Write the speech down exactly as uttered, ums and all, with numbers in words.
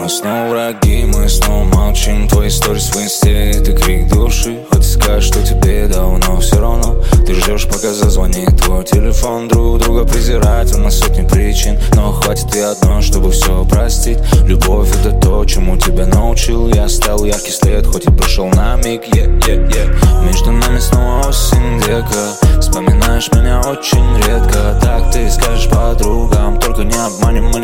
Мы снова враги, мы снова молчим. Твои сторис в инсте — это крик души. Хоть и скажешь, что тебе давно все равно. Ты ждешь, пока зазвонит твой телефон. Друг друга презирать на сотни причин, но хватит и одной, чтобы все простить. Любовь — это то, чему тебя научил. Я оставил яркий след, хоть и прошел на миг. yeah, yeah, yeah. Между нами снова осень, дека. Вспоминаешь меня очень редко. Так ты скажешь подругам, только не обманем